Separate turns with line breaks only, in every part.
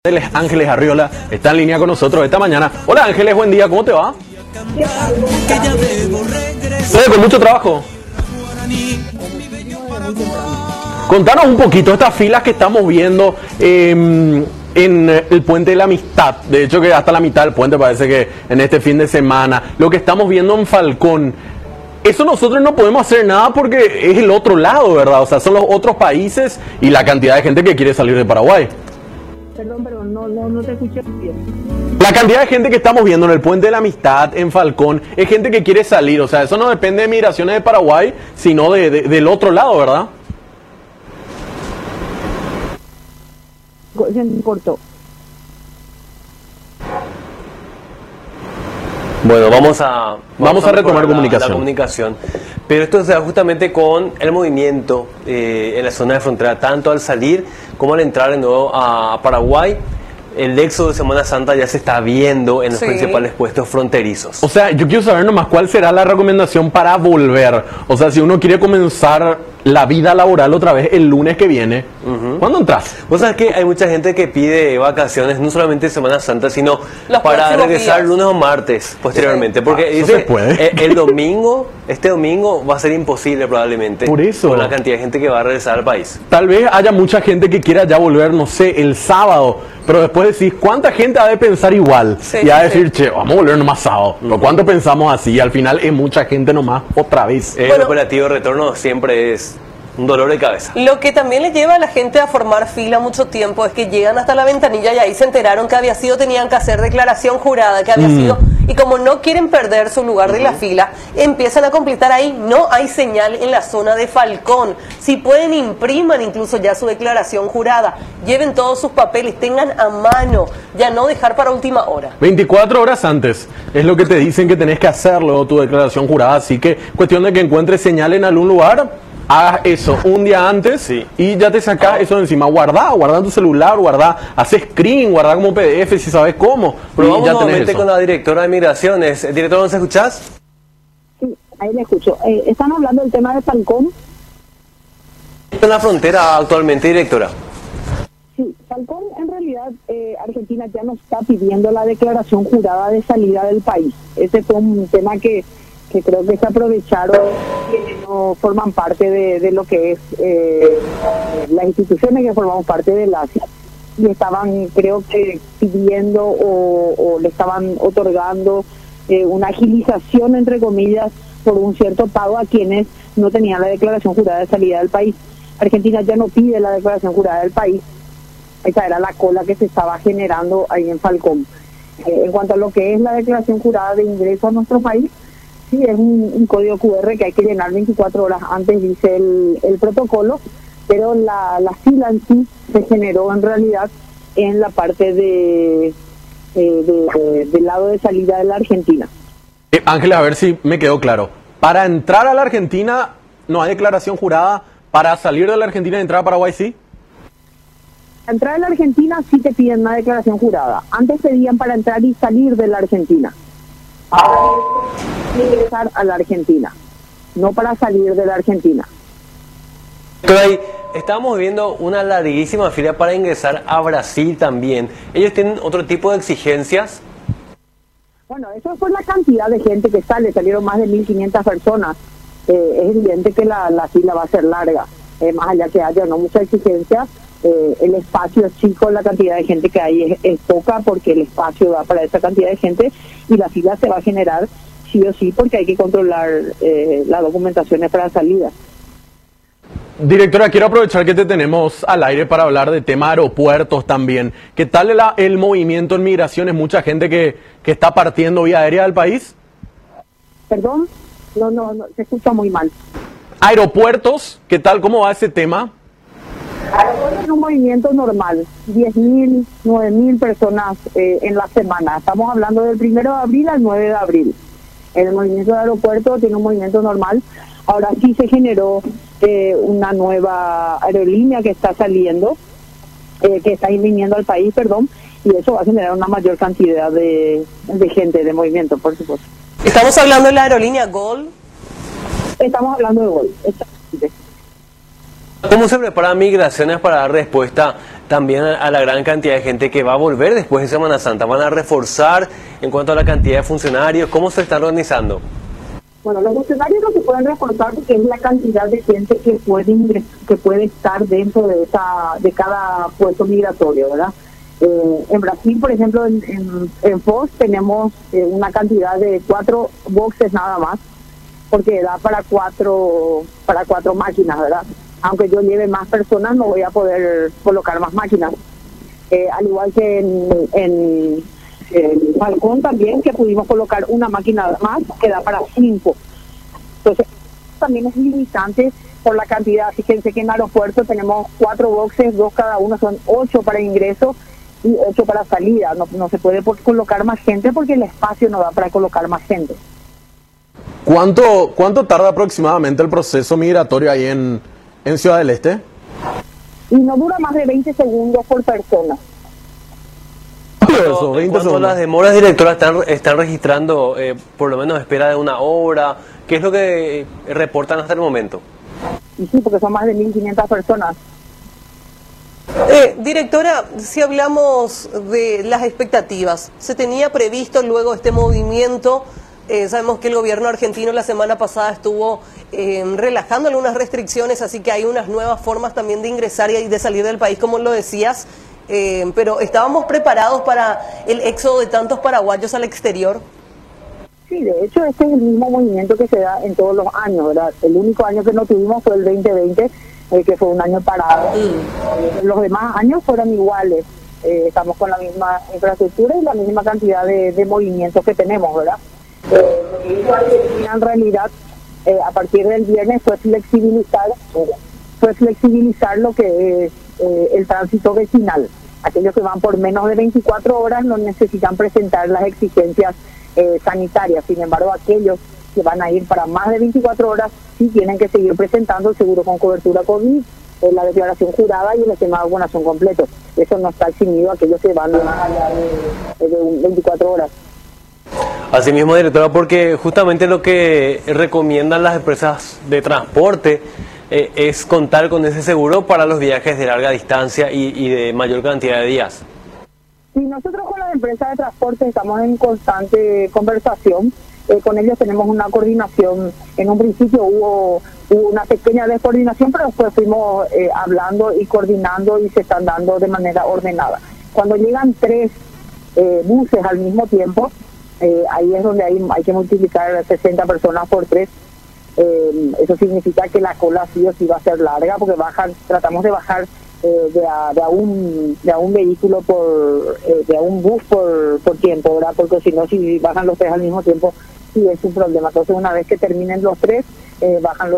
Ángeles Arriola está en línea con nosotros esta mañana. Hola Ángeles, buen día, ¿cómo te va? Con mucho trabajo. Contanos un poquito estas filas que estamos viendo en el Puente de la Amistad. De hecho que hasta la mitad del puente parece que en este fin de semana. Lo que estamos viendo en Falcón. Eso nosotros no podemos hacer nada porque es el otro lado, ¿verdad? O sea, son los otros países y la cantidad de gente que quiere salir de Paraguay.
Perdón, no te escuché bien.
La cantidad de gente que estamos viendo en el Puente de la Amistad, en Falcón, es gente que quiere salir. O sea, eso no depende de migraciones de Paraguay, sino del otro lado, ¿verdad?
Se cortó.
Bueno, vamos a
retomar
la comunicación. Pero esto se da justamente con el movimiento en la zona de frontera, tanto al salir como al entrar de nuevo a Paraguay. El éxodo de Semana Santa ya se está viendo en los principales puestos fronterizos.
O sea, yo quiero saber nomás cuál será la recomendación para volver. O sea, si uno quiere comenzar la vida laboral otra vez el lunes que viene, ¿cuándo entras?
Vos sabés que hay mucha gente que pide vacaciones, no solamente Semana Santa, sino para regresar días. Lunes o martes posteriormente. Porque dice,
se puede.
El domingo, este domingo va a ser imposible probablemente.
Por eso.
Con la cantidad de gente que va a regresar al país.
Tal vez haya mucha gente que quiera ya volver, no sé, el sábado. Pero después decís, ¿cuánta gente ha de pensar igual? Y ha de decir, che, vamos a volver nomás sábado. ¿Pero cuánto pensamos así? Y al final es mucha gente nomás otra vez.
El operativo de retorno siempre es un dolor de cabeza.
Lo que también le lleva a la gente a formar fila mucho tiempo es que llegan hasta la ventanilla y ahí se enteraron que había sido, tenían que hacer declaración jurada, que había sido, y como no quieren perder su lugar de la fila, empiezan a completar ahí. No hay señal en la zona de Falcón. Si pueden, impriman incluso ya su declaración jurada, lleven todos sus papeles, tengan a mano, ya no dejar para última hora.
24 horas antes es lo que te dicen que tenés que hacerlo, tu declaración jurada, así que cuestión de que encuentres señal en algún lugar. Hagas eso un día antes y ya te sacás eso de encima. Guardá en tu celular, haces screen, guardá como PDF si sabes cómo.
Pero vamos nuevamente con la directora de Migraciones. Directora, ¿nos escuchás?
Sí, ahí le escucho. ¿Están hablando del tema de Falcón?
¿En la frontera actualmente, directora?
Sí, Falcón en realidad Argentina ya no está pidiendo la declaración jurada de salida del país. Ese fue un tema que creo que se aprovecharon quienes no forman parte de lo que es las instituciones que formamos parte de la ASIA. Y estaban, creo que, pidiendo o le estaban otorgando una agilización, entre comillas, por un cierto pago a quienes no tenían la declaración jurada de salida del país. Argentina ya no pide la declaración jurada del país. Esa era la cola que se estaba generando ahí en Falcón. En cuanto a lo que es la declaración jurada de ingreso a nuestro país, sí, es un código QR que hay que llenar 24 horas antes, dice el protocolo, pero la fila en sí se generó en realidad en la parte del lado de salida de la Argentina.
Ángeles, a ver si me quedó claro. Para entrar a la Argentina no hay declaración jurada, para salir de la Argentina y entrar a Paraguay sí.
Para entrar a la Argentina sí te piden una declaración jurada. Antes pedían para entrar y salir de la Argentina. Ahora es ingresar a la Argentina, no para salir de la Argentina.
Estamos viendo una larguísima fila para ingresar a Brasil también. ¿Ellos tienen otro tipo de exigencias?
Bueno, eso fue la cantidad de gente que salieron más de 1.500 personas. Es evidente que la fila va a ser larga, más allá que haya no muchas exigencias. El espacio es chico, la cantidad de gente que hay es poca porque el espacio da para esa cantidad de gente y la fila se va a generar sí o sí porque hay que controlar las documentaciones para salida.
Directora, quiero aprovechar que te tenemos al aire para hablar de tema aeropuertos también. ¿Qué tal el movimiento en migraciones? ¿Mucha gente que está partiendo vía aérea del país?
Perdón, no, se escucha muy mal.
Aeropuertos, ¿qué tal? ¿Cómo va ese tema?
Es un movimiento normal, 10.000, 9.000 personas en la semana. Estamos hablando del 1 de abril al 9 de abril. El movimiento de aeropuerto tiene un movimiento normal. Ahora sí se generó una nueva aerolínea que está saliendo, que está viniendo al país, y eso va a generar una mayor cantidad de gente, de movimiento, por supuesto.
¿Estamos hablando de la aerolínea Gol?
Estamos hablando de Gol, exactamente.
¿Cómo se preparan migraciones para dar respuesta también a la gran cantidad de gente que va a volver después de Semana Santa? ¿Van a reforzar en cuanto a la cantidad de funcionarios? ¿Cómo se están organizando?
Bueno, los funcionarios lo que pueden reforzar porque es la cantidad de gente que puede estar dentro de cada puesto migratorio, ¿verdad? En Brasil, por ejemplo, en Foz tenemos una cantidad de 4 boxes nada más, porque da para cuatro máquinas, ¿verdad? Aunque yo lleve más personas, no voy a poder colocar más máquinas. Al igual que en Falcón también, que pudimos colocar una máquina más, que da para 5. Entonces, también es limitante por la cantidad. Fíjense que en el aeropuerto tenemos 4 boxes, 2 cada uno, son 8 para ingreso y 8 para salida. No se puede colocar más gente porque el espacio no da para colocar más gente.
¿Cuánto tarda aproximadamente el proceso migratorio ahí en Ciudad del Este?
Y no dura más de 20 segundos por persona.
Eso, 20 segundos.
Las demoras, directora, están registrando por lo menos espera de 1 hora. ¿Qué es lo que reportan hasta el momento?
Y sí, porque son más de 1.500 personas.
Directora, si hablamos de las expectativas, ¿se tenía previsto luego este movimiento? Sabemos que el gobierno argentino la semana pasada estuvo relajando algunas restricciones, así que hay unas nuevas formas también de ingresar y de salir del país, como lo decías, pero ¿estábamos preparados para el éxodo de tantos paraguayos al exterior?
Sí, de hecho este es el mismo movimiento que se da en todos los años, ¿verdad? El único año que no tuvimos fue el 2020, que fue un año parado. Los demás años fueron iguales. Estamos con la misma infraestructura y la misma cantidad de movimientos que tenemos, ¿verdad? En realidad, a partir del viernes fue flexibilizar lo que es el tránsito vecinal. Aquellos que van por menos de 24 horas no necesitan presentar las exigencias sanitarias. Sin embargo, aquellos que van a ir para más de 24 horas sí tienen que seguir presentando el seguro con cobertura COVID, la declaración jurada y el esquema de vacunación completo. Eso no está eximido a aquellos que van más allá de 24 horas.
Así mismo, directora, porque justamente lo que recomiendan las empresas de transporte es contar con ese seguro para los viajes de larga distancia y de mayor cantidad de días.
Sí, nosotros con las empresas de transporte estamos en constante conversación. Con ellos tenemos una coordinación. En un principio hubo una pequeña descoordinación, pero después fuimos hablando y coordinando y se están dando de manera ordenada. Cuando llegan 3 buses al mismo tiempo, ahí es donde hay que multiplicar 60 personas por 3. Eso significa que la cola sí o sí va a ser larga, porque tratamos de bajar de a un vehículo de a un bus por tiempo, ¿verdad? Porque si no, si bajan los 3 al mismo tiempo, sí es un problema. Entonces, una vez que terminen los 3, bajan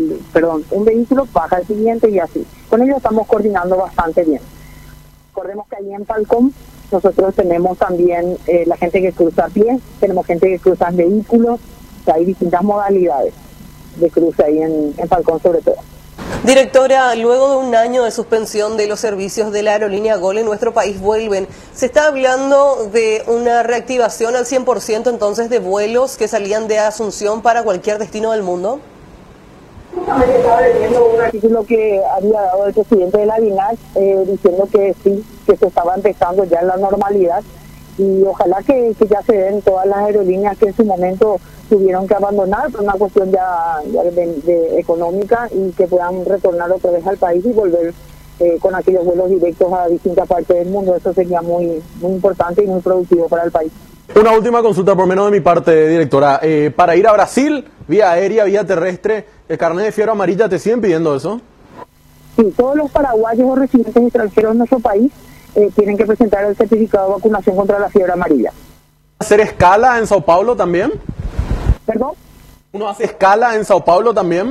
un vehículo baja el siguiente y así. Con ellos estamos coordinando bastante bien. Recordemos que ahí en Falcón nosotros tenemos también la gente que cruza a pie, tenemos gente que cruza en vehículos, o sea, hay distintas modalidades de cruce ahí en Falcón sobre todo.
Directora, luego de un año de suspensión de los servicios de la aerolínea GOL en nuestro país vuelven. ¿Se está hablando de una reactivación al 100% entonces de vuelos que salían de Asunción para cualquier destino del mundo?
Justamente estaba leyendo un artículo que había dado el presidente de la DINAC diciendo que sí, que se estaba empezando ya en la normalidad y ojalá que ya se den todas las aerolíneas que en su momento tuvieron que abandonar por una cuestión ya de económica y que puedan retornar otra vez al país y volver con aquellos vuelos directos a distintas partes del mundo. Eso sería muy importante y muy productivo para el país.
Una última consulta, por menos de mi parte, directora. Para ir a Brasil, vía aérea, vía terrestre, ¿el carnet de fiebre amarilla te siguen pidiendo eso?
Sí, todos los paraguayos o residentes extranjeros en nuestro país tienen que presentar el certificado de vacunación contra la fiebre amarilla.
¿Hacer escala en Sao Paulo también?
¿Perdón?
¿Uno hace escala en Sao Paulo también?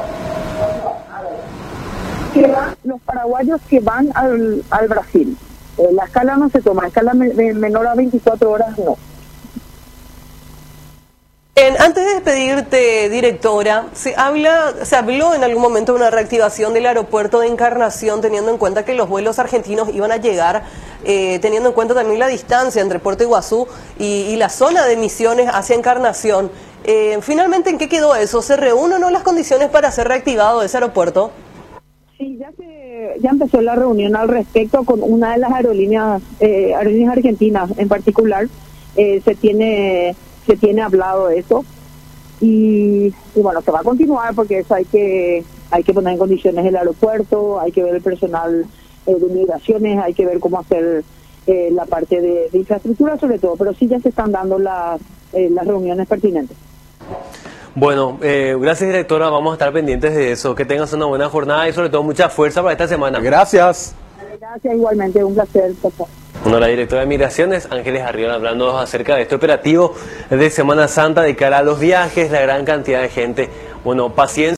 Los paraguayos que van al Brasil, la escala no se toma, escala menor a 24 horas no.
Antes de despedirte, directora, se habló en algún momento de una reactivación del aeropuerto de Encarnación, teniendo en cuenta que los vuelos argentinos iban a llegar, teniendo en cuenta también la distancia entre Puerto Iguazú y la zona de Misiones hacia Encarnación. Finalmente, ¿en qué quedó eso? ¿Se reúnen o no las condiciones para ser reactivado ese aeropuerto?
Sí, ya empezó la reunión al respecto con una de las aerolíneas argentinas en particular. Se tiene hablado de eso y bueno, se va a continuar porque eso hay que poner en condiciones el aeropuerto, hay que ver el personal de migraciones, hay que ver cómo hacer la parte de infraestructura sobre todo, pero sí ya se están dando las reuniones pertinentes.
Bueno, gracias directora, vamos a estar pendientes de eso, que tengas una buena jornada y sobre todo mucha fuerza para esta semana.
Gracias.
Gracias, igualmente, un placer.
Bueno, la directora de Migraciones, Ángeles Arriola, hablando acerca de este operativo de Semana Santa de cara a los viajes, la gran cantidad de gente. Bueno, paciencia.